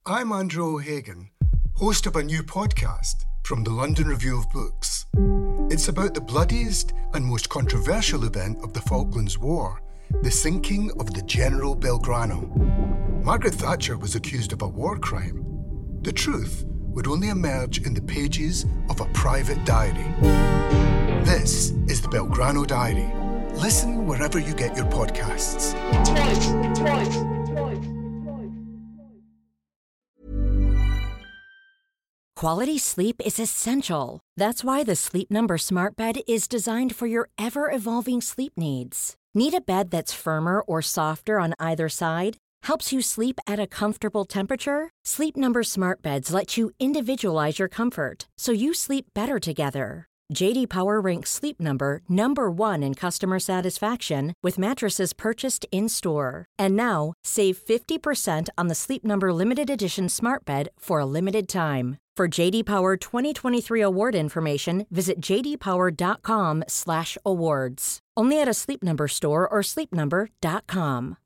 I'm Andrew O'Hagan, host of a new podcast from the London Review of Books. It's about the bloodiest and most controversial event of the Falklands War, the sinking of the General Belgrano. Margaret Thatcher was accused of a war crime. The truth would only emerge in the pages of a private diary. This is the Belgrano Diary. Listen wherever you get your podcasts. Twice. Quality sleep is essential. That's why the Sleep Number Smart Bed is designed for your ever-evolving sleep needs. Need a bed that's firmer or softer on either side? Helps you sleep at a comfortable temperature? Sleep Number Smart Beds let you individualize your comfort, so you sleep better together. J.D. Power ranks Sleep Number number 1 in customer satisfaction with mattresses purchased in-store. And now, save 50% on the Sleep Number Limited Edition Smart Bed for a limited time. For J.D. Power 2023 award information, visit jdpower.com/awards. Only at a Sleep Number store or sleepnumber.com.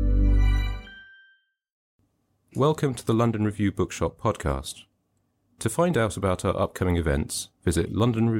Welcome to the London Review Bookshop podcast. To find out about our upcoming events, visit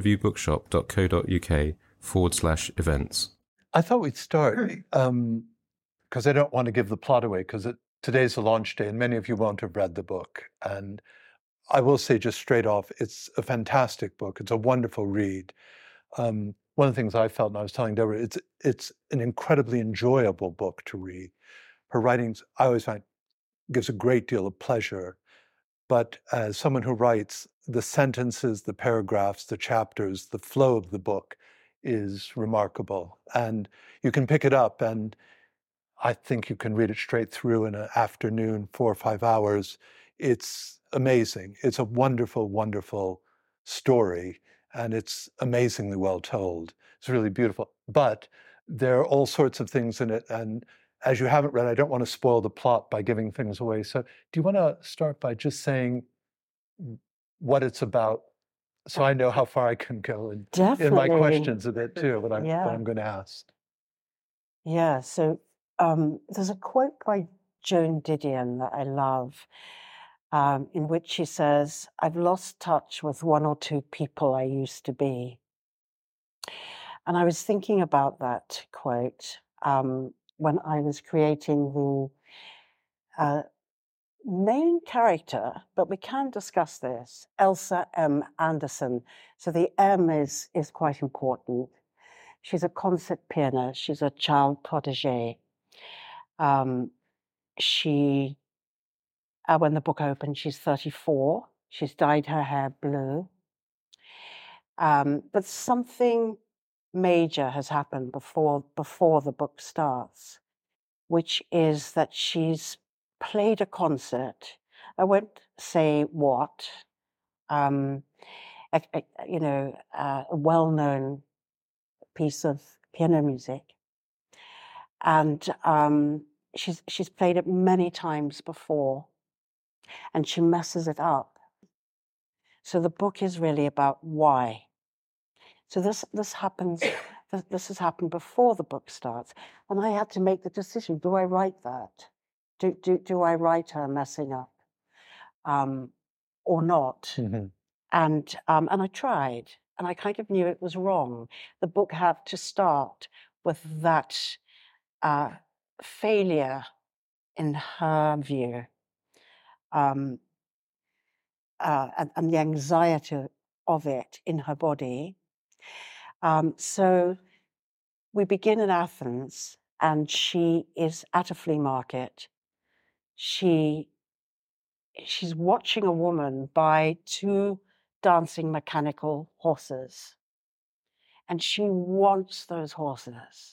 londonreviewbookshop.co.uk/events. I thought we'd start, because I don't want to give the plot away, because today's the launch day and many of you won't have read the book. And I will say just straight off, it's a fantastic book. It's a wonderful read. One of the things I felt, and I was telling Deborah, it's an incredibly enjoyable book to read. Her writings, I always find, gives a great deal of pleasure. But as someone who writes, the sentences, the paragraphs, the chapters, the flow of the book is remarkable. And you can pick it up, and I think you can read it straight through in an afternoon, 4 or 5 hours. It's amazing. It's a wonderful, wonderful story, and it's amazingly well told. It's really beautiful. But there are all sorts of things in it, and as you haven't read, I don't want to spoil the plot by giving things away. So do you want to start by just saying what it's about, so I know how far I can go in my questions a bit too, what I'm going to ask? Yeah, so there's a quote by Joan Didion that I love, in which she says, "I've lost touch with one or two people I used to be." And I was thinking about that quote when I was creating the main character, but we can discuss this, Elsa M. Anderson. So the M is quite important. She's a concert pianist. She's a child protege. She, when the book opened, she's 34. She's dyed her hair blue. But something major has happened before the book starts, which is that she's played a concert. I won't say what, a well-known piece of piano music, and she's played it many times before, and she messes it up. So the book is really about why. So this happens. This has happened before the book starts, and I had to make the decision: do I write that? Do I write her messing up, or not? Mm-hmm. And I tried, and I kind of knew it was wrong. The book had to start with that failure, in her view, and the anxiety of it in her body. So we begin in Athens, and she is at a flea market. She's watching a woman buy 2 dancing mechanical horses, and she wants those horses.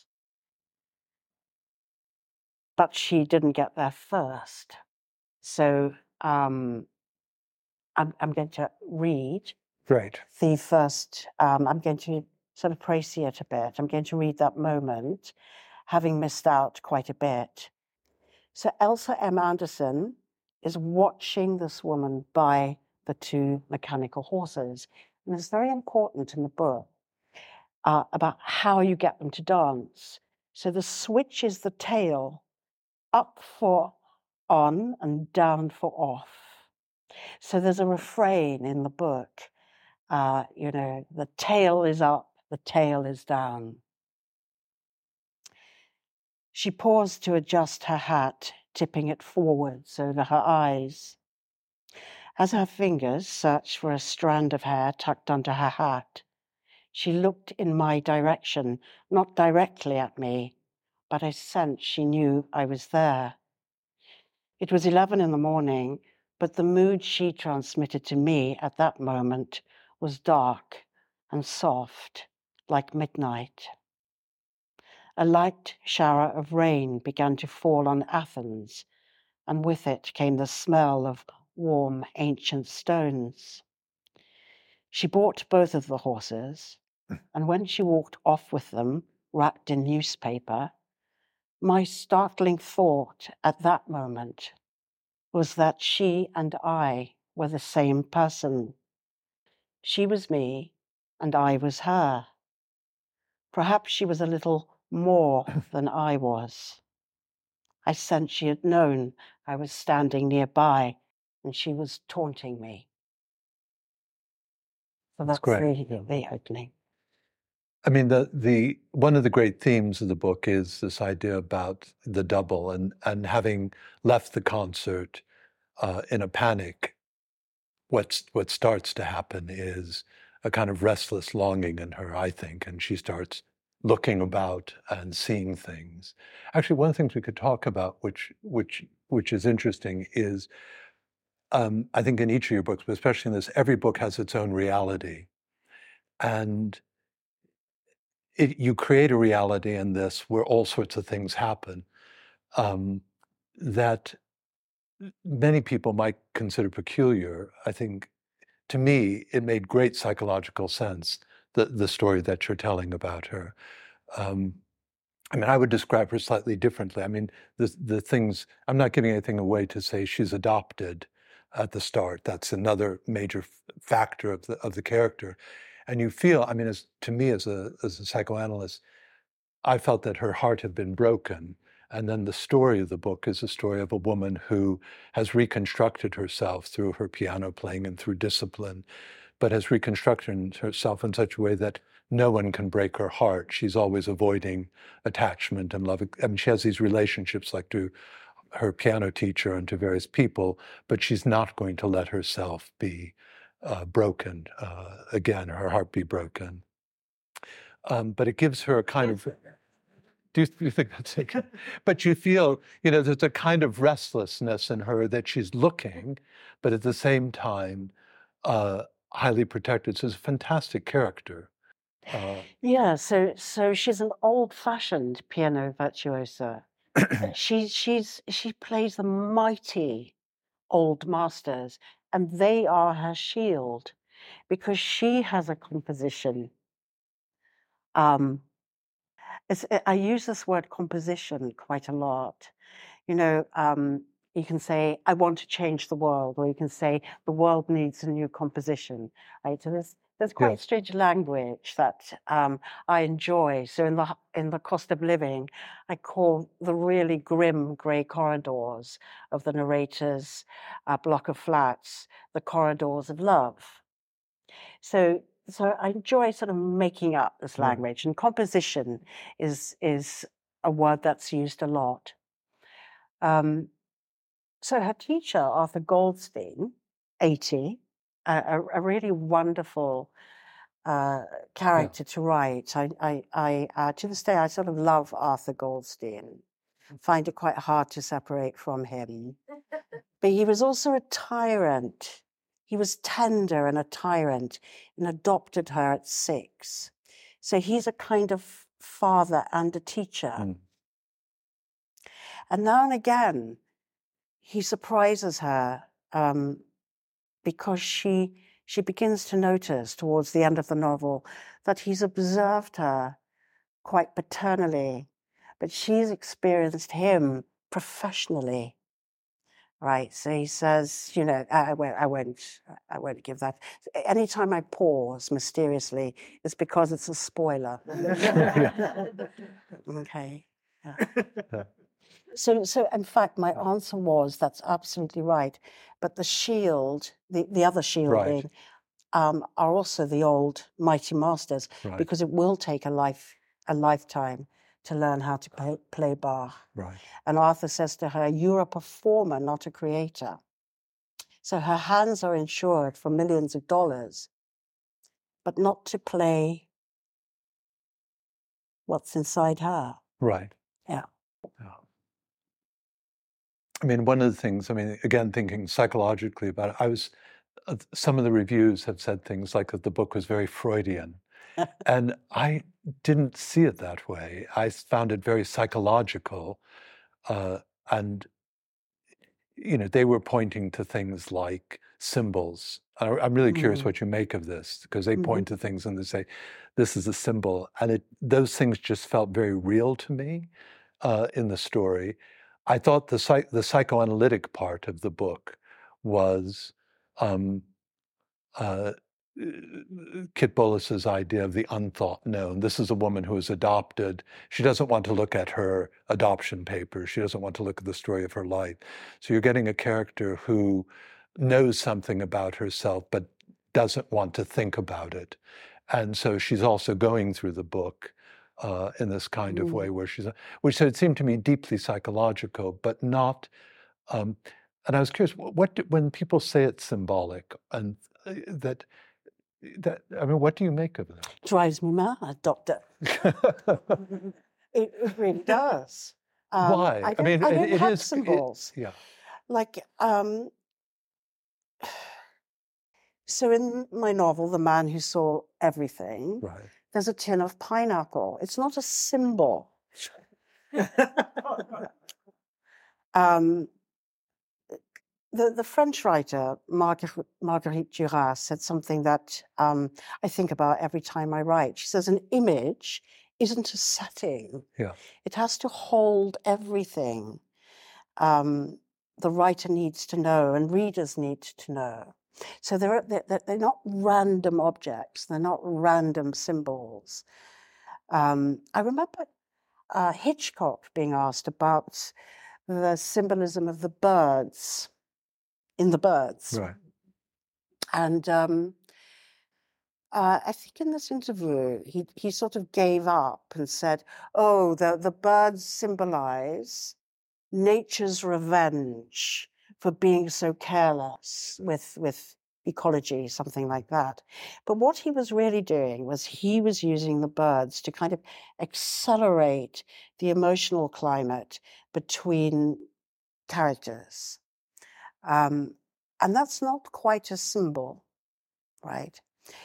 But she didn't get there first. So I'm going to read the first, I'm going to sort of presciate a bit. I'm going to read that moment, having missed out quite a bit. So Elsa M. Anderson is watching this woman buy the 2 mechanical horses. And it's very important in the book about how you get them to dance. So the switch is the tail up for on and down for off. So there's a refrain in the book, the tail is up, the tail is down. She paused to adjust her hat, tipping it forwards over her eyes. As her fingers searched for a strand of hair tucked under her hat, she looked in my direction, not directly at me, but I sensed she knew I was there. It was 11 in the morning, but the mood she transmitted to me at that moment was dark and soft, like midnight. A light shower of rain began to fall on Athens, and with it came the smell of warm, ancient stones. She bought both of the horses, and when she walked off with them, wrapped in newspaper, my startling thought at that moment was that she and I were the same person. She was me, and I was her. Perhaps she was a little more than I was. I sensed she had known I was standing nearby, and she was taunting me. So that's great. The opening. I mean, the one of the great themes of the book is this idea about the double, and having left the concert in a panic, what starts to happen is a kind of restless longing in her, I think, and she starts looking about and seeing things. Actually, one of the things we could talk about, which is interesting, is I think in each of your books, but especially in this, every book has its own reality, and you create a reality in this where all sorts of things happen that many people might consider peculiar. I think, to me, it made great psychological sense, the story that you're telling about her. I mean, I would describe her slightly differently. I mean, the things, I'm not giving anything away to say she's adopted at the start. That's another major factor of the character. And you feel, I mean, to me as a psychoanalyst, I felt that her heart had been broken. And then the story of the book is a story of a woman who has reconstructed herself through her piano playing and through discipline, but has reconstructed herself in such a way that no one can break her heart. She's always avoiding attachment and love. I mean, she has these relationships like to her piano teacher and to various people, but she's not going to let herself be broken again, her heart be broken. But it gives her a kind of, do you think that's it? But you feel, there's a kind of restlessness in her that she's looking, but at the same time, highly protected. So it's a fantastic character. Yeah, so she's an old-fashioned piano virtuosa. She plays the mighty old masters, and they are her shield, because she has a composition. I use this word composition quite a lot. You can say, I want to change the world, or you can say, the world needs a new composition. Right? So there's quite strange language that I enjoy. So in the Cost of Living, I call the really grim grey corridors of the narrator's block of flats the corridors of love. So I enjoy sort of making up this language, and composition is a word that's used a lot. So her teacher, Arthur Goldstein, 80, a really wonderful character to write. I to this day, I sort of love Arthur Goldstein. Find it quite hard to separate from him. But he was also a tyrant. He was tender and a tyrant, and adopted her at 6. So he's a kind of father and a teacher. And now and again, he surprises her because she begins to notice towards the end of the novel that he's observed her quite paternally, but she's experienced him professionally. Right, so he says, I won't give that. Anytime I pause mysteriously, it's because it's a spoiler. Okay. Yeah. So in fact, my answer was, that's absolutely right. But the shield, the other shielding, are also the old mighty masters, because it will take a lifetime to learn how to play Bach. Right. And Arthur says to her, "You're a performer, not a creator." So her hands are insured for millions of dollars, but not to play what's inside her. Right. Yeah. I mean, one of the things, again, thinking psychologically about it, some of the reviews have said things like that the book was very Freudian. And I didn't see it that way. I found it very psychological. And, they were pointing to things like symbols. I'm really curious what you make of this, because they point to things and they say, this is a symbol. And those things just felt very real to me in the story. I thought the psychoanalytic part of the book was Kit Bolus's idea of the unthought known. This is a woman who is adopted. She doesn't want to look at her adoption papers. She doesn't want to look at the story of her life. So you're getting a character who knows something about herself, but doesn't want to think about it. And so she's also going through the book in this kind of way, which it seemed to me deeply psychological, but not. And I was curious, when people say it's symbolic, and what do you make of that? Drives me mad, Doctor. It really does. Why? I don't have symbols. Yeah. Like, so in my novel, The Man Who Saw Everything, there's a tin of pineapple. It's not a symbol. The French writer, Marguerite Duras, said something that I think about every time I write. She says, an image isn't a setting. Yeah. It has to hold everything the writer needs to know and readers need to know. So they're not random objects. They're not random symbols. I remember Hitchcock being asked about the symbolism of the birds in The Birds. Right. And I think in this interview, he sort of gave up and said, oh, the birds symbolize nature's revenge for being so careless with ecology, something like that. But what he was really doing was he was using the birds to kind of accelerate the emotional climate between characters. And that's not quite a symbol, right?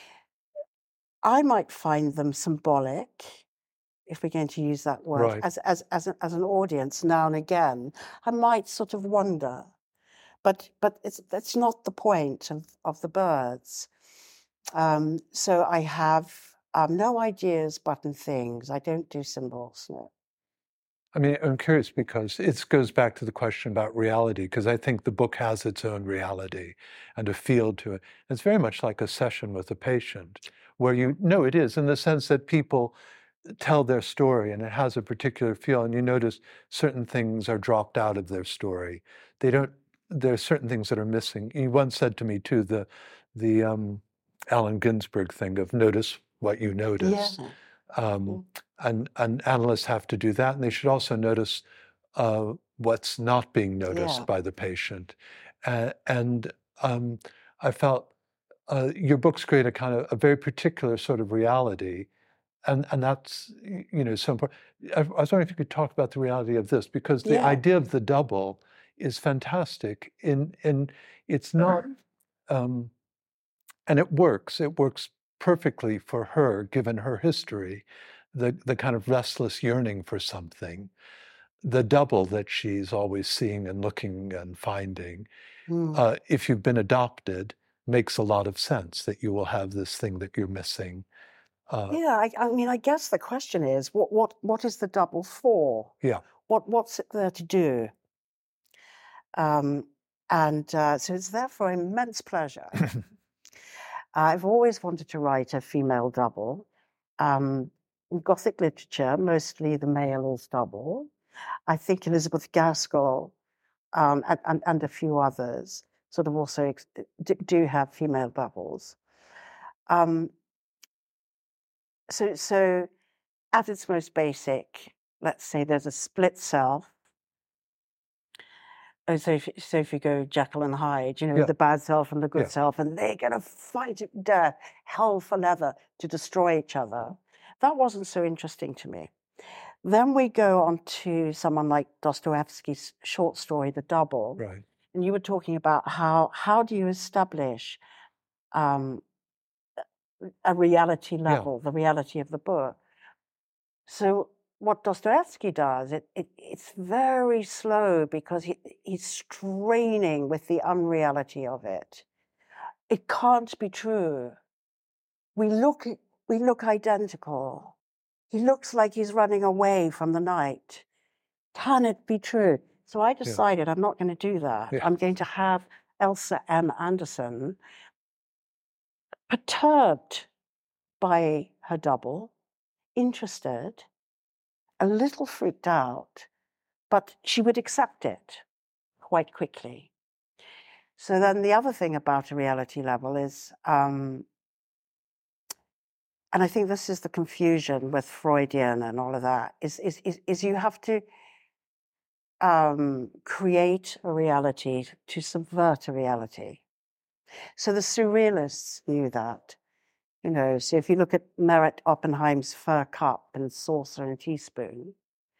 I might find them symbolic, if we're going to use that word, as an audience now and again. I might sort of wonder, but that's not the point of the birds. So I have no ideas, but in things. I don't do symbols, no. I mean, I'm curious because it goes back to the question about reality, because I think the book has its own reality and a feel to it. It's very much like a session with a patient, where it is, in the sense that people tell their story and it has a particular feel, and you notice certain things are dropped out of their story. There are certain things that are missing. You once said to me too, the Allen Ginsberg thing of notice what you notice. Yeah. And analysts have to do that, and they should also notice what's not being noticed by the patient. And I felt your books create a kind of a very particular sort of reality, and that's so important. I was wondering if you could talk about the reality of this, because the idea of the double is fantastic. In it's not, and it works. It works perfectly for her, given her history, the kind of restless yearning for something, the double that she's always seeing and looking and finding. If you've been adopted, makes a lot of sense that you will have this thing that you're missing. I mean, I guess the question is, what is the double for? Yeah. What's it there to do? So it's there for immense pleasure. I've always wanted to write a female double. In Gothic literature, mostly the male is double. I think Elizabeth Gaskell and a few others sort of also do have female doubles. So at its most basic, let's say there's a split self. Oh, so if you go Jekyll and Hyde, the bad self and the good self, and they're going to fight to death, hell for leather, to destroy each other. That wasn't so interesting to me. Then we go on to someone like Dostoevsky's short story, The Double. Right. And you were talking about how do you establish a reality level, the reality of the book. So what Dostoevsky does, it's very slow because he's straining with the unreality of it. It can't be true. We look identical. He looks like he's running away from the night. Can it be true? So I decided I'm not going to do that. Yeah. I'm going to have Elsa M. Anderson perturbed by her double, interested, a little freaked out, but she would accept it quite quickly. So then the other thing about a reality level is, and I think this is the confusion with Freudian and all of that, is you have to create a reality to subvert a reality. So the surrealists knew that. So if you look at Merritt Oppenheim's Fur Cup and Saucer and Teaspoon,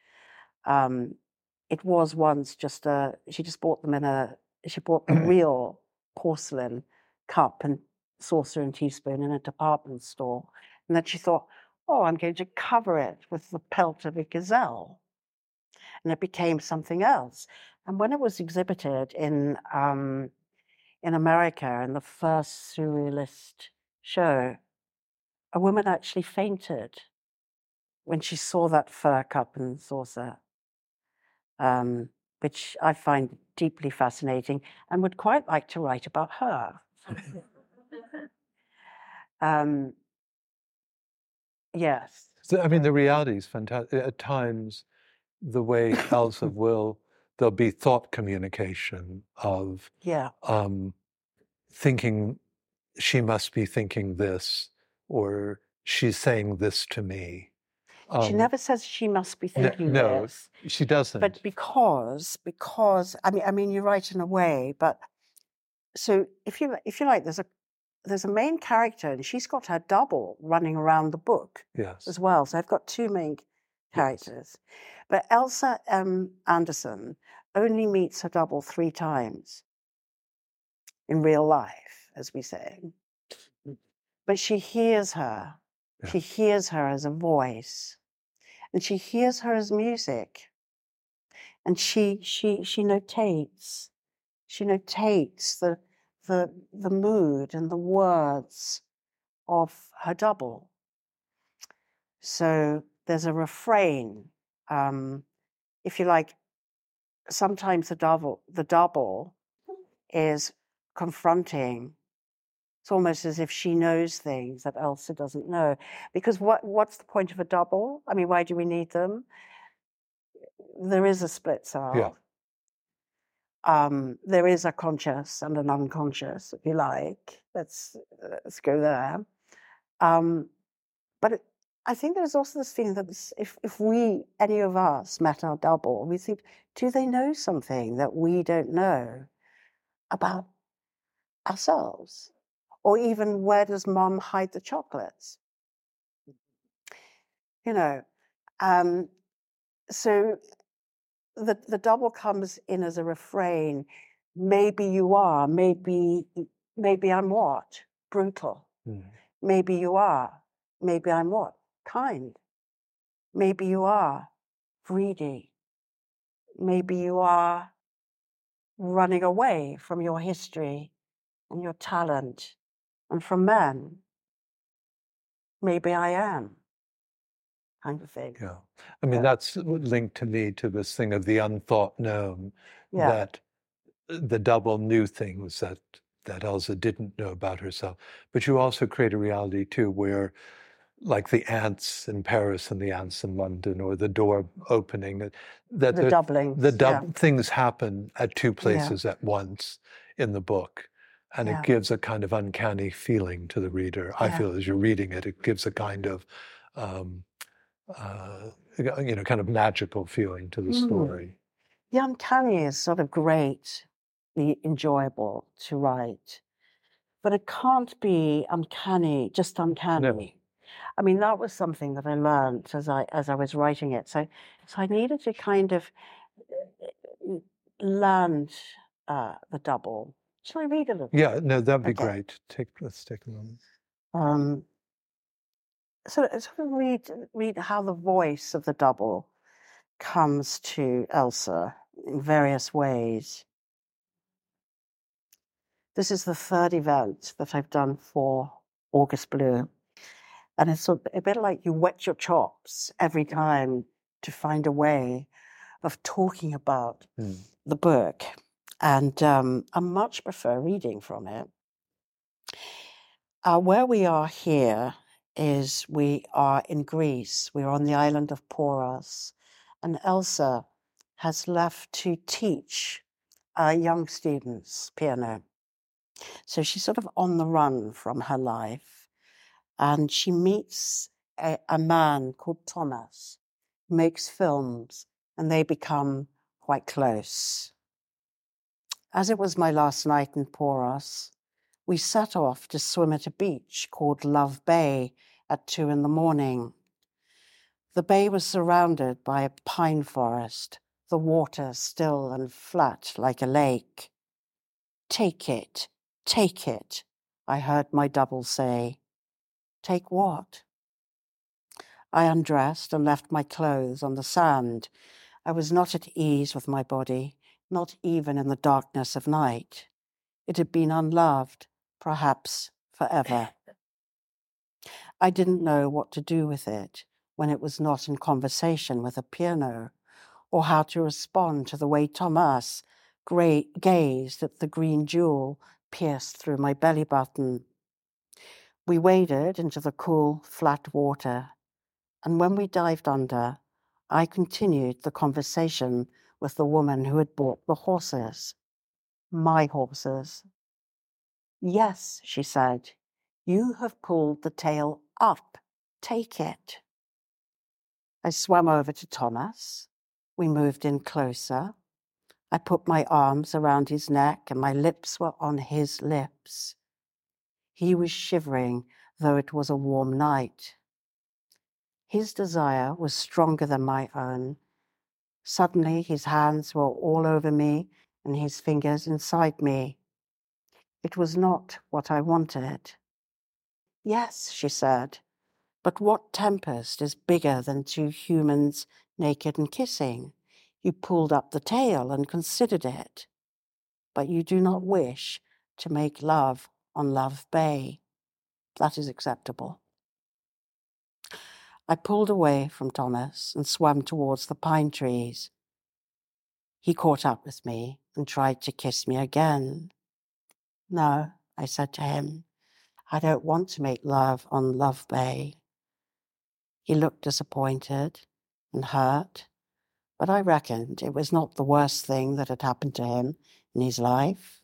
it was once she just bought them she bought a real porcelain cup and saucer and teaspoon in a department store. And then she thought, I'm going to cover it with the pelt of a gazelle. And it became something else. And when it was exhibited in America in the first surrealist show, a woman actually fainted when she saw that fur cup and saucer, which I find deeply fascinating and would quite like to write about her. Yes. So, I mean, the reality is fantastic. At times, the way Elsa there'll be thought communication of thinking she must be thinking this, or she's saying this to me. She never says she must be thinking this. No, she doesn't. But because I mean, you're right in a way. But so if you like, there's a main character, and she's got her double running around the book as well. So I've got two main characters. But Elsa M. Anderson only meets her double 3 times in real life, as we say. But she hears her. Yeah. She hears her as a voice. And she hears her as music. And she notates. She notates the mood and the words of her double. So there's a refrain. If you like, sometimes the double is confronting. It's almost as if she knows things that Elsa doesn't know. Because what's the point of a double? I mean, why do we need them? There is a split self. Yeah. There is a conscious and an unconscious, if you like. Let's go there. But I think there's also this feeling that if any of us met our double, we think, do they know something that we don't know about ourselves? Or even, where does Mum hide the chocolates? So the double comes in as a refrain. Maybe you are. Maybe I'm what? Brutal. Mm. Maybe you are. Maybe I'm what? Kind. Maybe you are greedy. Maybe you are running away from your history and your talent and from men. Maybe I am, kind of thing. Yeah. I mean, that's linked to me to this thing of the unthought known, that the double knew things that Elsa didn't know about herself. But you also create a reality, too, where like the ants in Paris and the ants in London, or the door opening. That The doublings. Things happen at two places at once in the book. And it gives a kind of uncanny feeling to the reader. I feel as you're reading it, it gives a kind of, kind of magical feeling to the story. The uncanny is sort of greatly enjoyable to write, but it can't be uncanny, just uncanny. No. I mean, that was something that I learned as I was writing it. So I needed to kind of land the double. Shall I read a little? Yeah, no, that'd be great. Let's take a moment. So read how the voice of the double comes to Elsa in various ways. This is the third event that I've done for August Blue. And it's a bit like you wet your chops every time to find a way of talking about the book. And I much prefer reading from it. Where we are here is we are in Greece. We're on the island of Poros. And Elsa has left to teach young students piano. So she's sort of on the run from her life. And she meets a man called Thomas, who makes films, and they become quite close. As it was my last night in Poros, we set off to swim at a beach called Love Bay at 2 a.m. The bay was surrounded by a pine forest, the water still and flat like a lake. Take it, I heard my double say. Take what? I undressed and left my clothes on the sand. I was not at ease with my body, not even in the darkness of night. It had been unloved, perhaps forever. I didn't know what to do with it when it was not in conversation with a piano, or how to respond to the way Thomas gazed at the green jewel pierced through my belly button. We waded into the cool, flat water, and when we dived under, I continued the conversation with the woman who had bought the horses. My horses. Yes, she said, you have pulled the tail up. Take it. I swam over to Thomas. We moved in closer. I put my arms around his neck and my lips were on his lips. He was shivering, though it was a warm night. His desire was stronger than my own. Suddenly, his hands were all over me and his fingers inside me. It was not what I wanted. Yes, she said, but what tempest is bigger than two humans naked and kissing? You pulled up the tail and considered it, but you do not wish to make love on Love Bay. That is acceptable. I pulled away from Thomas and swam towards the pine trees. He caught up with me and tried to kiss me again. No, I said to him, I don't want to make love on Love Bay. He looked disappointed and hurt, but I reckoned it was not the worst thing that had happened to him in his life.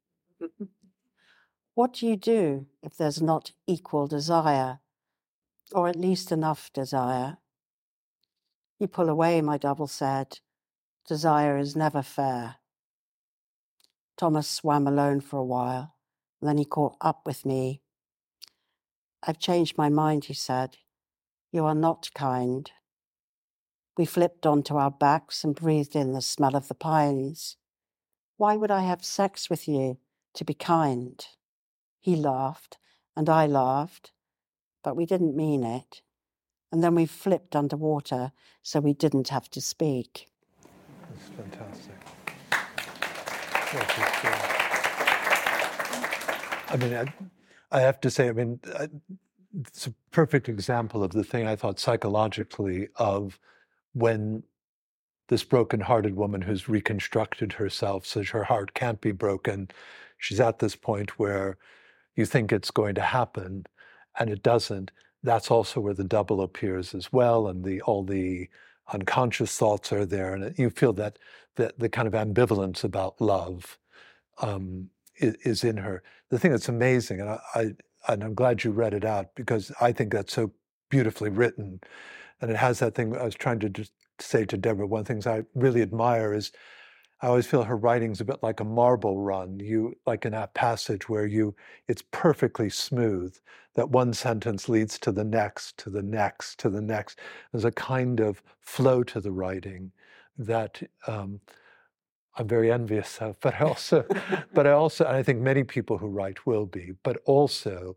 What do you do if there's not equal desire, or at least enough desire? You pull away, my double said. Desire is never fair. Thomas swam alone for a while, and then he caught up with me. I've changed my mind, he said. You are not kind. We flipped onto our backs and breathed in the smell of the pines. Why would I have sex with you to be kind? He laughed, and I laughed, but we didn't mean it. And then we flipped underwater so we didn't have to speak. That's fantastic. I mean, I have to say, it's a perfect example of the thing I thought psychologically of when this broken-hearted woman who's reconstructed herself so her heart can't be broken, she's at this point where you think it's going to happen and it doesn't, that's also where the double appears as well, and all the unconscious thoughts are there, and you feel that the kind of ambivalence about love is in her. The thing that's amazing, and I'm glad you read it out, because I think that's so beautifully written, and it has that thing. I was trying to just say to Deborah, one of the things I really admire is I always feel her writing's a bit like a marble run. Like in that passage where it's perfectly smooth, that one sentence leads to the next, to the next, to the next. There's a kind of flow to the writing that I'm very envious of, but I also, and I think many people who write will be, but also,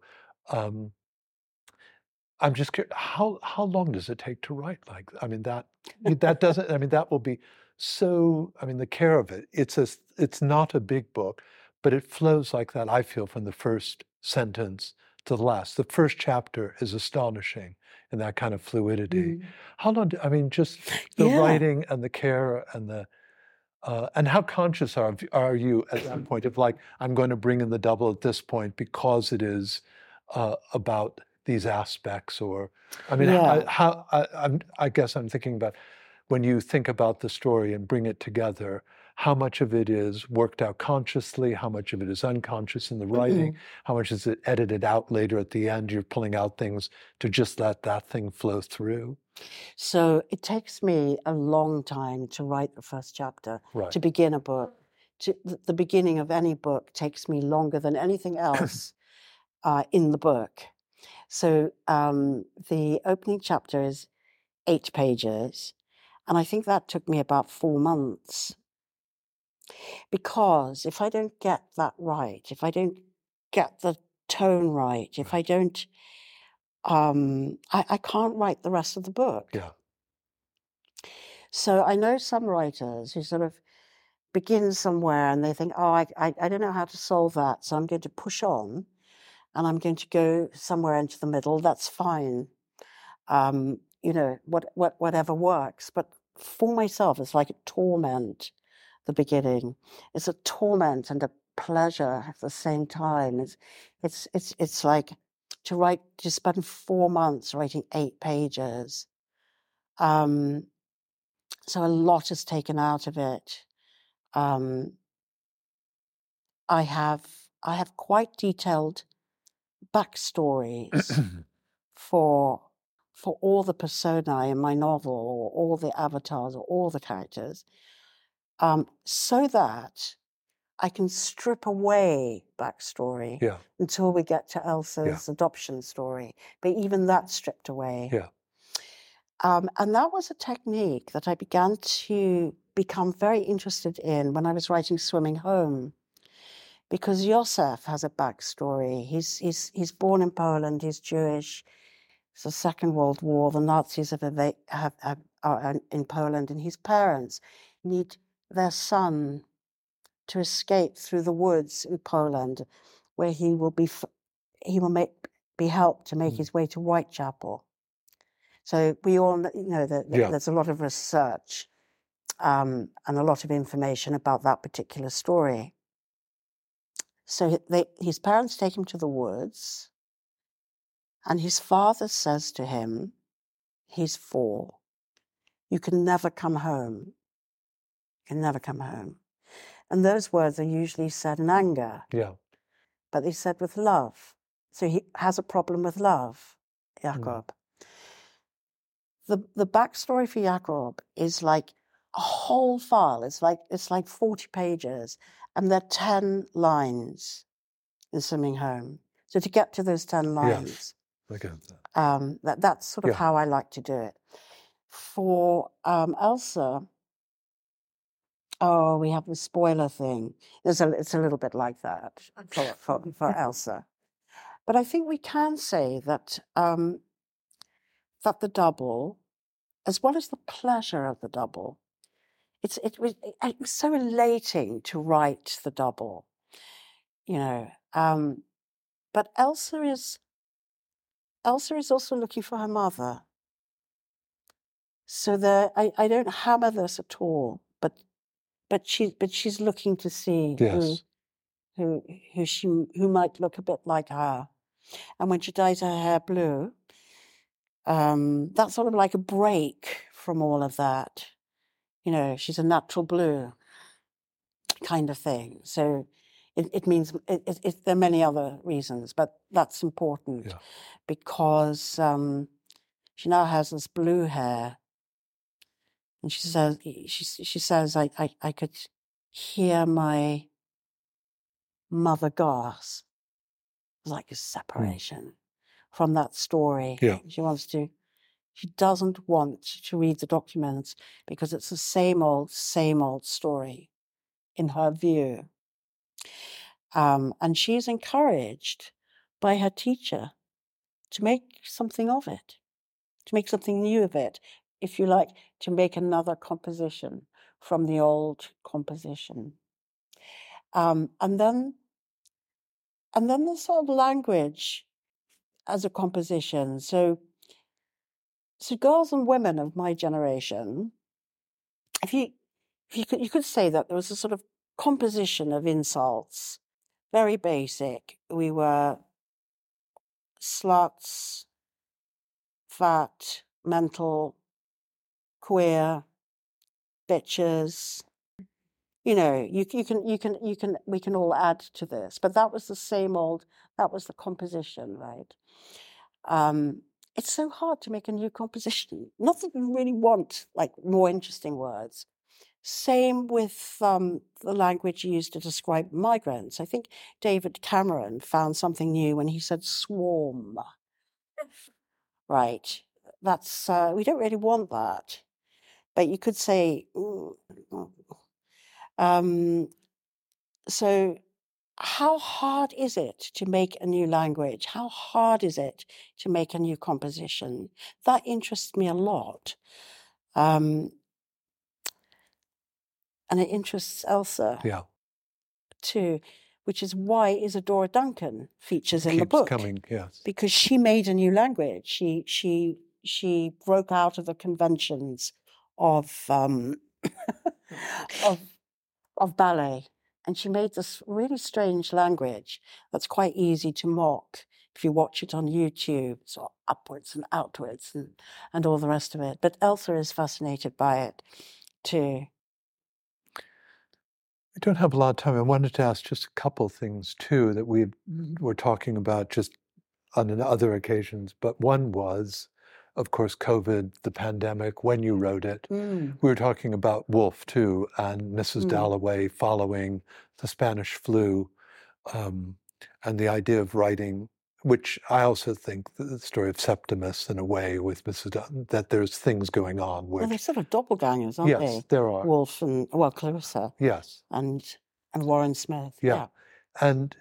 I'm just curious, how long does it take to write like that? I mean, that doesn't, I mean, that will be so, I mean, the care of it, it's not a big book, but it flows like that, I feel, from the first sentence to the last. The first chapter is astonishing in that kind of fluidity. How long, I mean, just the writing and the care and how conscious are you at that point of like, I'm going to bring in the double at this point because it is about these aspects, or, I mean, I guess I'm thinking about when you think about the story and bring it together, how much of it is worked out consciously, how much of it is unconscious in the writing, how much is it edited out later at the end, you're pulling out things to just let that thing flow through? So it takes me a long time to write the first chapter, to begin a book. The beginning of any book takes me longer than anything else in the book. So the opening chapter is 8 pages, and I think that took me about 4 months. Because if I don't get that right, if I don't get the tone right, if I don't, I can't write the rest of the book. Yeah. So I know some writers who sort of begin somewhere and they think, oh, I don't know how to solve that, so I'm going to push on. And I'm going to go somewhere into the middle. That's fine. Whatever works. But for myself, it's like a torment. The beginning, it's a torment and a pleasure at the same time. It's like to spend 4 months writing 8 pages. So a lot is taken out of it. I have quite detailed backstories for all the personae in my novel, or all the avatars, or all the characters, so that I can strip away backstory until we get to Elsa's adoption story. But even that's stripped away. Yeah. And that was a technique that I began to become very interested in when I was writing Swimming Home. Because Josef has a backstory. He's born in Poland. He's Jewish. It's the Second World War. The Nazis are in Poland, and his parents need their son to escape through the woods in Poland, where he will be helped to make his way to Whitechapel. So we all know that there's a lot of research and a lot of information about that particular story. So his parents take him to the woods, and his father says to him, he's 4, you can never come home. You can never come home. And those words are usually said in anger. Yeah. But they're said with love. So he has a problem with love, Jakob. The backstory for Jakob is like a whole file. It's like 40 pages. And there are 10 lines in Swimming Home. So to get to those 10 lines, that's sort of how I like to do it. For Elsa, we have the spoiler thing. It's a little bit like that for Elsa. But I think we can say that that the double, as well as the pleasure of the double, it was so elating to write the double, But Elsa is also looking for her mother. So I don't hammer this at all, but she's looking to see who might look a bit like her. And when she dyes her hair blue, That's sort of like a break from all of that. She's a natural blue kind of thing. So it means there are many other reasons, but that's important because she now has this blue hair, and she says I could hear my mother gasp. It was like a separation from that story. Yeah. She doesn't want to read the documents because it's the same old story in her view. And she's encouraged by her teacher to make something of it, to make something new of it, if you like, to make another composition from the old composition. And then the sort of language as a composition. So girls and women of my generation, you could say that there was a sort of composition of insults, very basic. We were sluts, fat, mental, queer, bitches. We can all add to this, but that was that was the composition, right? It's so hard to make a new composition. Not that we really want like more interesting words. Same with the language used to describe migrants. I think David Cameron found something new when he said swarm. Right. That's we don't really want that. But you could say so how hard is it to make a new language? How hard is it to make a new composition? That interests me a lot. And it interests Elsa too, which is why Isadora Duncan features in the book. Coming, yes. Because she made a new language. She broke out of the conventions of of ballet, and she made this really strange language that's quite easy to mock if you watch it on YouTube, so upwards and outwards and all the rest of it. But Elsa is fascinated by it too. We don't have a lot of time. I wanted to ask just a couple things too that we were talking about just on other occasions, but one was, of course, COVID, the pandemic, when you wrote it. We were talking about Woolf, too, and Mrs. Dalloway following the Spanish flu, and the idea of writing, which I also think the story of Septimus, in a way, with Mrs. that there's things going on. Which, well, they're sort of doppelgangers, aren't they? Yes, there are. Woolf and, Clarissa. Yes. And Warren Smith. Yeah. And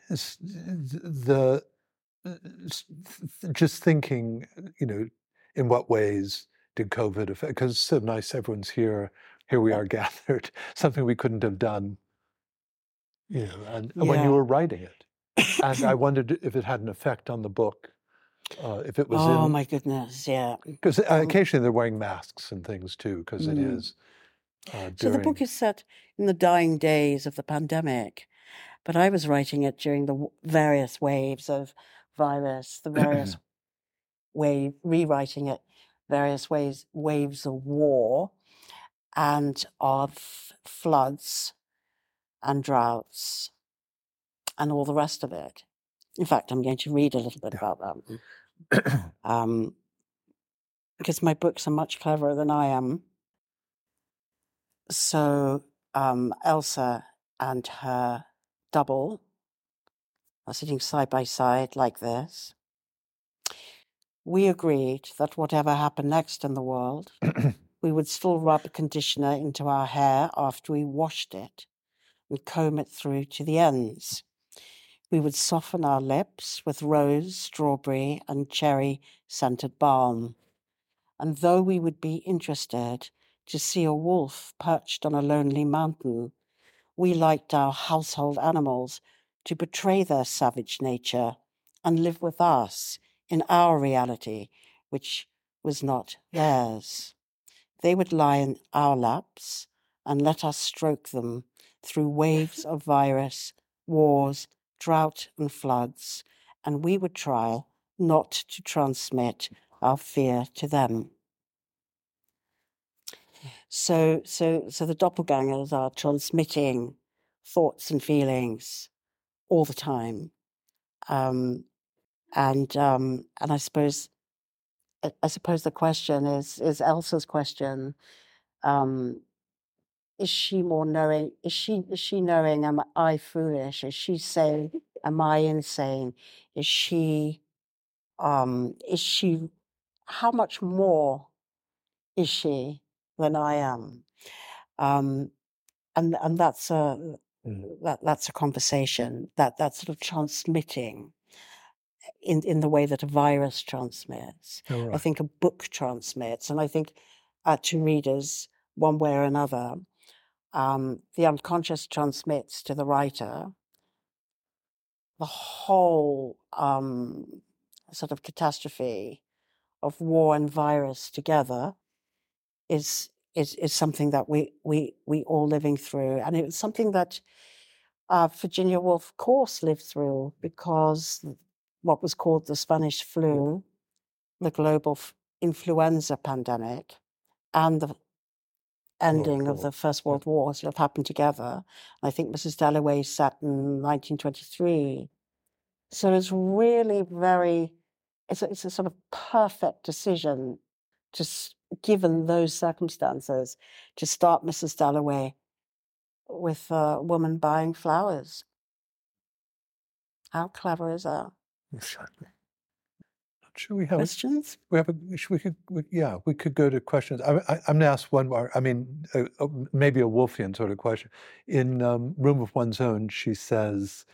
just thinking, in what ways did COVID affect? Because it's so nice everyone's here we are gathered, something we couldn't have done, and when you were writing it. And I wondered if it had an effect on the book, if it was my goodness, yeah. Because occasionally they're wearing masks and things too, because it is So the book is set in the dying days of the pandemic, but I was writing it during the various waves of virus, the various rewriting it, various waves of war and of floods and droughts and all the rest of it. In fact, I'm going to read a little bit about that. Because my books are much cleverer than I am. So Elsa and her double are sitting side by side like this. We agreed that whatever happened next in the world, we would still rub conditioner into our hair after we washed it and comb it through to the ends. We would soften our lips with rose, strawberry, and cherry-scented balm. And though we would be interested to see a wolf perched on a lonely mountain, we liked our household animals to betray their savage nature and live with us in our reality, which was not theirs. They would lie in our laps and let us stroke them through waves of virus, wars, drought and floods, and we would try not to transmit our fear to them. So the doppelgangers are transmitting thoughts and feelings all the time, and I suppose the question is Elsa's question. Is she more knowing? Is she knowing? Am I foolish? Is she sane? Am I insane? Is she? How much more is she than I am? And that's a conversation that's sort of transmitting in the way that a virus transmits. Oh, right. I think a book transmits, and I think to readers, one way or another, the unconscious transmits to the writer. The whole sort of catastrophe of war and virus together is something that we all living through, and it was something that Virginia Woolf, of course, lived through, because what was called the Spanish flu, the global influenza pandemic, and the ending of the First World War sort of happened together. I think Mrs. Dalloway sat in 1923. So it's really it's a sort of perfect decision, given those circumstances, to start Mrs. Dalloway with a woman buying flowers. How clever is that? Exactly. Should we have questions? We could go to questions. I'm going to ask one more. I mean, maybe a Woolfian sort of question. In Room of One's Own, she says,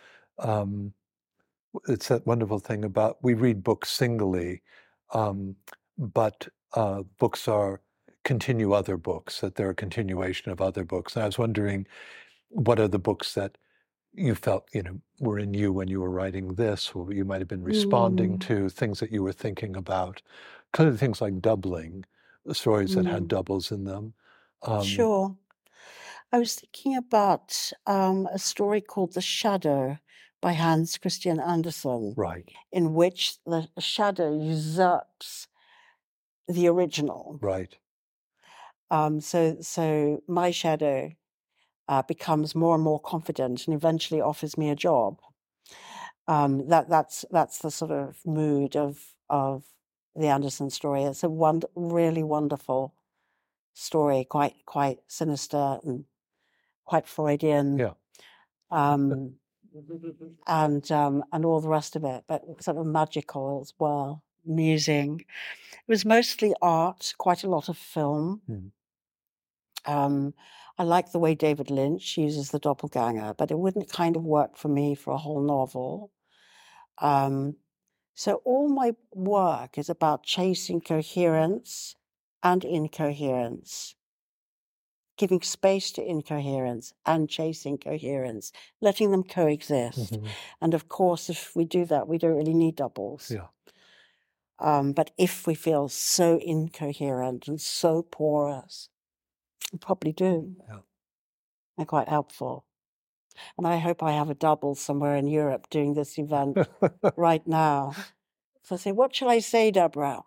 it's that wonderful thing about we read books singly, but books continue other books, that they're a continuation of other books. And I was wondering, what are the books that you felt, were in you when you were writing this, or you might have been responding to, things that you were thinking about? Clearly things like doubling, stories that had doubles in them. Sure. I was thinking about a story called The Shadow by Hans Christian Andersen, right, in which the shadow usurps the original. Right. So my shadow becomes more and more confident and eventually offers me a job. That's the sort of mood of the Andersen story. It's a really wonderful story, quite sinister and quite Freudian. Yeah. And all the rest of it, but sort of magical as well, amusing. It was mostly art, quite a lot of film. I like the way David Lynch uses the doppelganger, but it wouldn't kind of work for me for a whole novel. So all my work is about chasing coherence and incoherence, giving space to incoherence and chasing coherence, letting them coexist. And of course, if we do that, we don't really need doubles. Yeah. But if we feel so incoherent and so porous, we probably do. Yeah. They're quite helpful. And I hope I have a double somewhere in Europe doing this event right now. So I say, what shall I say, Deborah?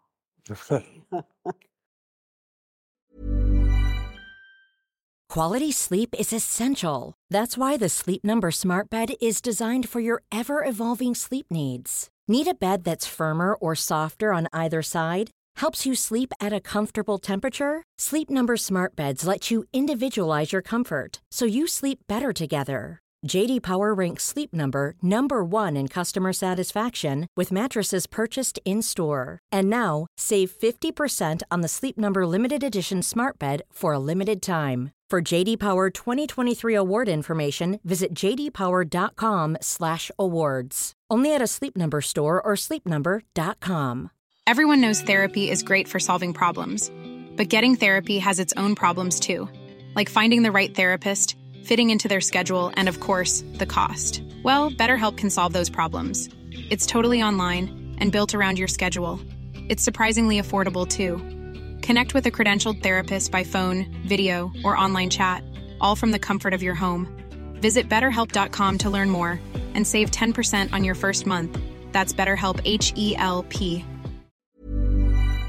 Quality sleep is essential. That's why the Sleep Number Smart Bed is designed for your ever-evolving sleep needs. Need a bed that's firmer or softer on either side? Helps you sleep at a comfortable temperature? Sleep Number Smart Beds let you individualize your comfort, so you sleep better together. J.D. Power ranks Sleep Number #1 in customer satisfaction with mattresses purchased in-store. And now, save 50% on the Sleep Number Limited Edition Smart Bed for a limited time. For J.D. Power 2023 award information, visit jdpower.com/awards. Only at a Sleep Number store or sleepnumber.com. Everyone knows therapy is great for solving problems, but getting therapy has its own problems too, like finding the right therapist, fitting into their schedule, and of course, the cost. Well, BetterHelp can solve those problems. It's totally online and built around your schedule. It's surprisingly affordable too. Connect with a credentialed therapist by phone, video, or online chat, all from the comfort of your home. Visit BetterHelp.com to learn more and save 10% on your first month. That's BetterHelp, H-E-L-P.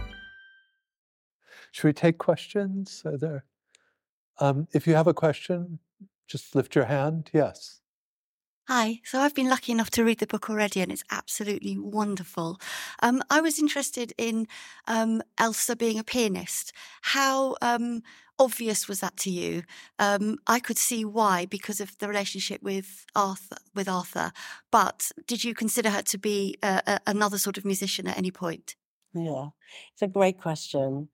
Should we take questions? Are there? If you have a question, just lift your hand. Yes. Hi. So I've been lucky enough to read the book already, and it's absolutely wonderful. I was interested in Elsa being a pianist. How obvious was that to you? I could see why, because of the relationship with Arthur. But did you consider her to be another sort of musician at any point? Yeah, it's a great question.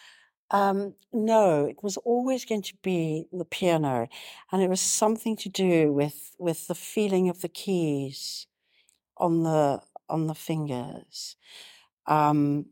No, it was always going to be the piano, and it was something to do with the feeling of the keys on the fingers, and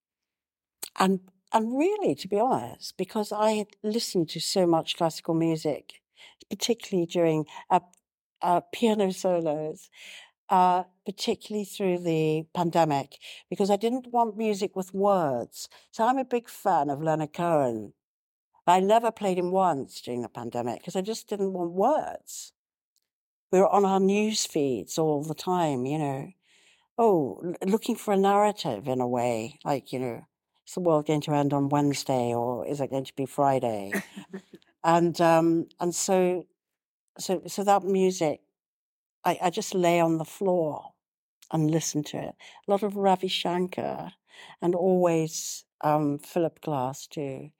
really, to be honest, because I had listened to so much classical music, particularly during piano solos. Particularly through the pandemic, because I didn't want music with words. So I'm a big fan of Leonard Cohen. I never played him once during the pandemic because I just didn't want words. We were on our news feeds all the time, looking for a narrative in a way, like, is the world going to end on Wednesday or is it going to be Friday? and so that music, I just lay on the floor and listen to it. A lot of Ravi Shankar and always Philip Glass too.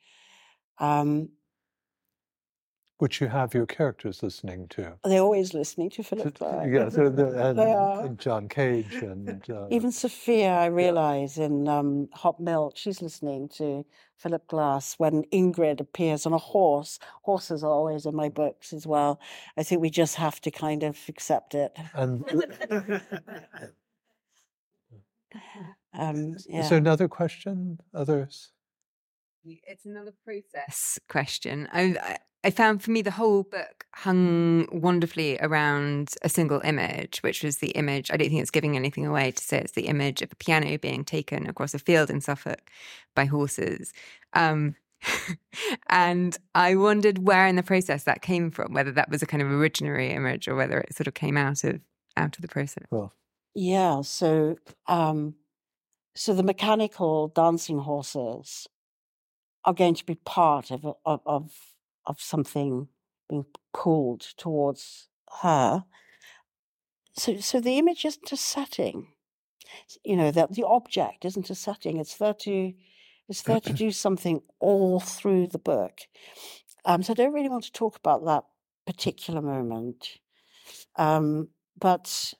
Which you have your characters listening to. They're always listening to Philip Glass. Yeah, and John Cage and even Sophia, I realise, in Hot Milk, she's listening to Philip Glass when Ingrid appears on a horse. Horses are always in my books as well. I think we just have to kind of accept it. Is there another question? Others? It's another process question. I found, for me, the whole book hung wonderfully around a single image, which was the image, I don't think it's giving anything away to say it's the image of a piano being taken across a field in Suffolk by horses. And I wondered where in the process that came from, whether that was a kind of originary image or whether it sort of came out of the process. Well, yeah, so the mechanical dancing horses are going to be part of something being pulled towards her. So the image isn't a setting. That the object isn't a setting. It's there to do something all through the book. So I don't really want to talk about that particular moment. But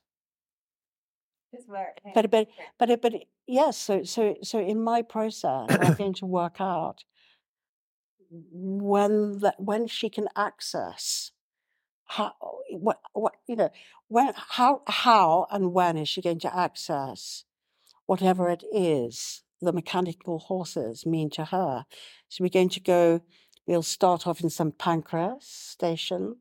yes. So in my process, I'm going to work out when she can access how and when is she going to access whatever it is the mechanical horses mean to her. So we'll start off in St. Pancras station.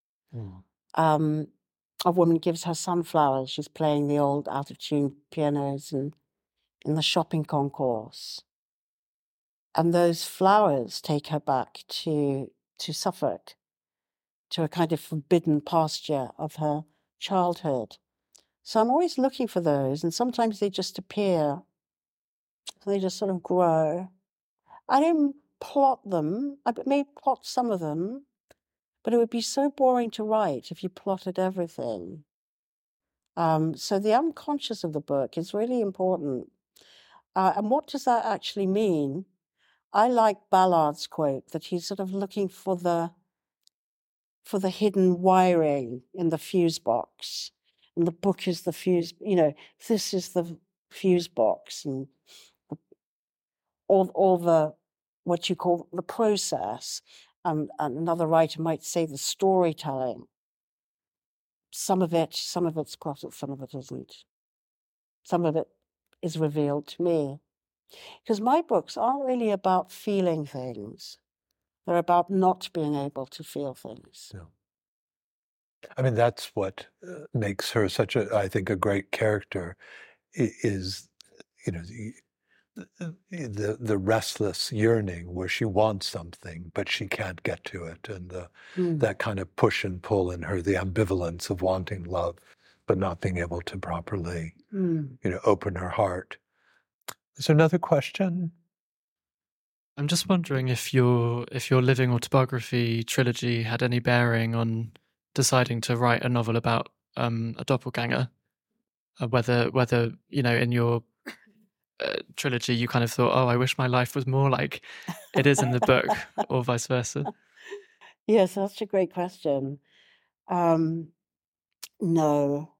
A woman gives her sunflowers. She's playing the old out of tune pianos in the shopping concourse. And those flowers take her back to Suffolk, to a kind of forbidden pasture of her childhood. So I'm always looking for those, and sometimes they just appear. They just sort of grow. I don't plot them. I may plot some of them, but it would be so boring to write if you plotted everything. So the unconscious of the book is really important. And what does that actually mean? I like Ballard's quote that he's sort of looking for the hidden wiring in the fuse box. And the book is the fuse, this is the fuse box, and all the, what you call the process. And another writer might say the storytelling. Some of it's plotted, some of it isn't. Some of it is revealed to me. Because my books aren't really about feeling things. They're about not being able to feel things. Yeah. I mean, that's what makes her such I think, a great character, is, the restless yearning where she wants something, but she can't get to it. And that kind of push and pull in her, the ambivalence of wanting love, but not being able to properly, open her heart. Is there another question? I'm just wondering if your living autobiography trilogy had any bearing on deciding to write a novel about a doppelganger. Whether in your trilogy you kind of thought, oh, I wish my life was more like it is in the book, or vice versa. Yes, that's a great question. No.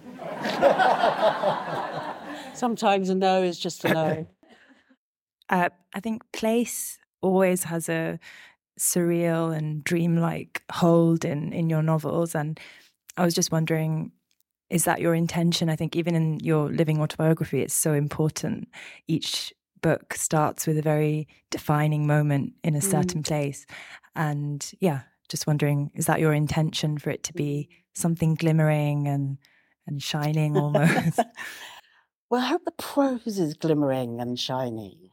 Sometimes a no is just a no. I think place always has a surreal and dreamlike hold in your novels. And I was just wondering, is that your intention? I think even in your living autobiography, it's so important. Each book starts with a very defining moment in a certain place. And yeah, just wondering, is that your intention for it to be something glimmering and shining almost? Well, I hope the prose is glimmering and shining.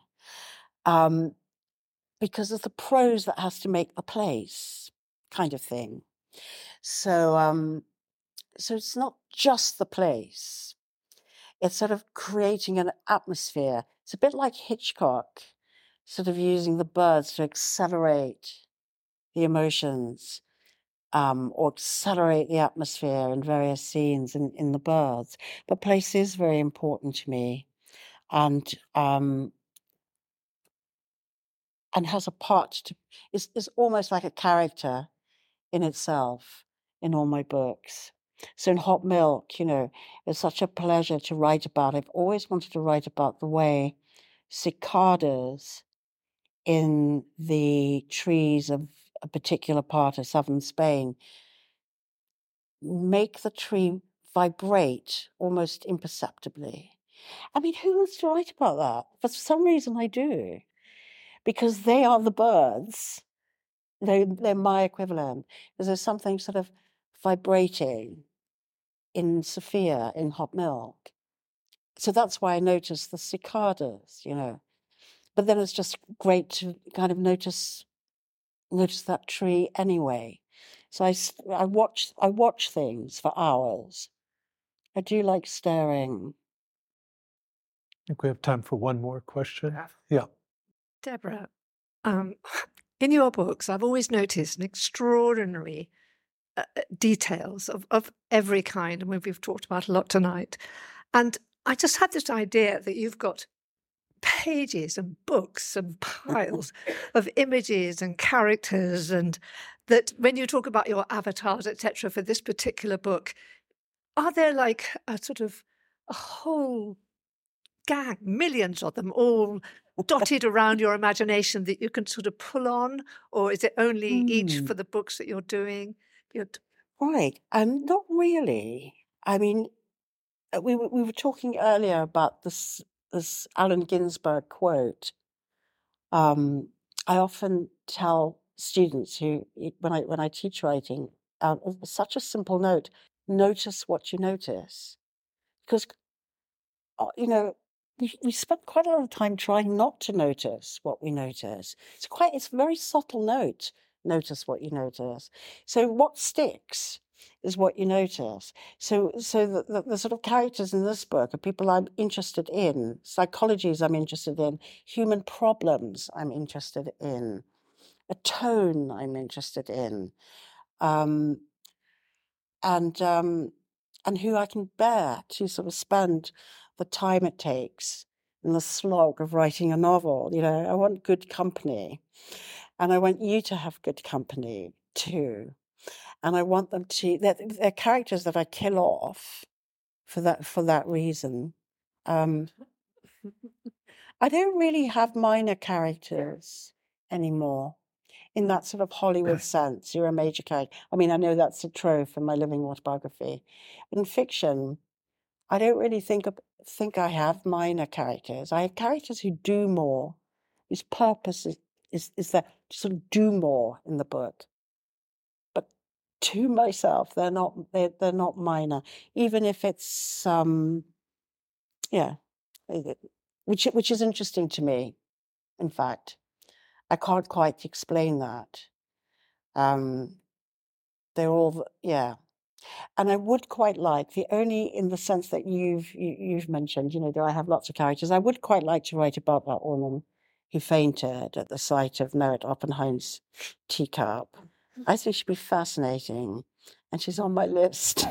Because it's the prose that has to make the place, kind of thing. So it's not just the place. It's sort of creating an atmosphere. It's a bit like Hitchcock, sort of using the birds to accelerate the emotions, or accelerate the atmosphere in various scenes in the birds. But place is very important to me, and has a part to, is almost like a character in itself in all my books. So in Hot Milk, it's such a pleasure to write about. I've always wanted to write about the way cicadas in the trees of a particular part of southern Spain make the tree vibrate almost imperceptibly. I mean, who wants to write about that? For some reason I do. Because they are the birds. They're my equivalent. Because there's something sort of vibrating in Sophia, in Hot Milk. So that's why I notice the cicadas, But then it's just great to kind of notice that tree anyway. So I watch things for hours. I do like staring. I think we have time for one more question. Yeah. Deborah, in your books, I've always noticed an extraordinary details of every kind, and we've talked about a lot tonight. And I just had this idea that you've got pages and books and piles of images and characters, and that when you talk about your avatars, etc., for this particular book, are there like a sort of a whole gang, millions of them, all dotted around your imagination that you can sort of pull on, or is it only each for the books that you're doing? Right, not really. I mean, we were talking earlier about this Allen Ginsberg quote. I often tell students who, when I teach writing, such a simple note: notice what you notice, because we spend quite a lot of time trying not to notice what we notice. It's a very subtle note. Notice what you notice. So what sticks is what you notice. So the sort of characters in this book are people I'm interested in. Psychologies I'm interested in. Human problems I'm interested in. A tone I'm interested in. And who I can bear to sort of spend the time it takes in the slog of writing a novel. I want good company. And I want you to have good company too. And I want them to, they're characters that I kill off for that reason. I don't really have minor characters anymore in that sort of Hollywood sense. You're a major character. I mean, I know that's a trope in my living autobiography. But in fiction, I don't really think I have minor characters. I have characters who do more, whose purpose is that to sort of do more in the book. But to myself, they're not minor, even if it's which is interesting to me. In fact, I can't quite explain that. They're all and I would quite like, in the sense that you've mentioned, do I have lots of characters? I would quite like to write about that woman who fainted at the sight of Merritt Oppenheim's teacup. I think she'd be fascinating, and she's on my list.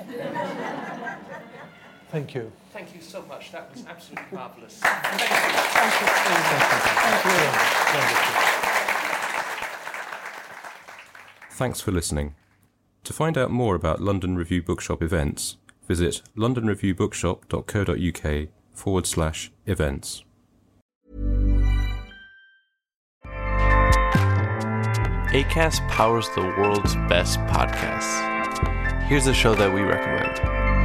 Thank you. Thank you so much. That was absolutely marvellous. Thank you. Thanks for listening. To find out more about London Review Bookshop events, visit londonreviewbookshop.co.uk/events. Acast powers the world's best podcasts. Here's a show that we recommend.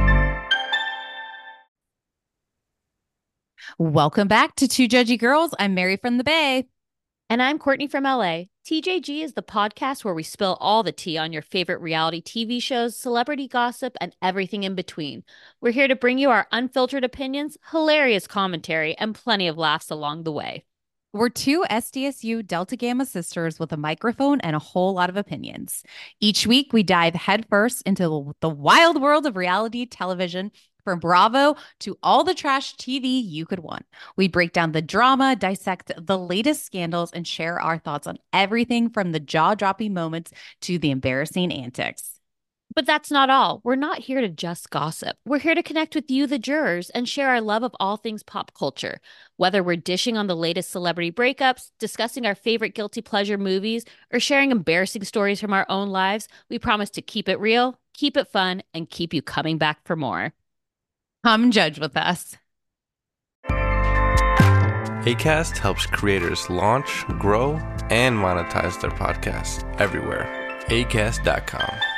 Welcome back to Two Judgy Girls. I'm Mary from the Bay. And I'm Courtney from LA. TJG is the podcast where we spill all the tea on your favorite reality TV shows, celebrity gossip, and everything in between. We're here to bring you our unfiltered opinions, hilarious commentary, and plenty of laughs along the way. We're two SDSU Delta Gamma sisters with a microphone and a whole lot of opinions. Each week, we dive headfirst into the wild world of reality television, from Bravo to all the trash TV you could want. We break down the drama, dissect the latest scandals, and share our thoughts on everything from the jaw-dropping moments to the embarrassing antics. But that's not all. We're not here to just gossip. We're here to connect with you, the jurors, and share our love of all things pop culture. Whether we're dishing on the latest celebrity breakups, discussing our favorite guilty pleasure movies, or sharing embarrassing stories from our own lives, we promise to keep it real, keep it fun, and keep you coming back for more. Come judge with us. Acast helps creators launch, grow, and monetize their podcasts everywhere. Acast.com.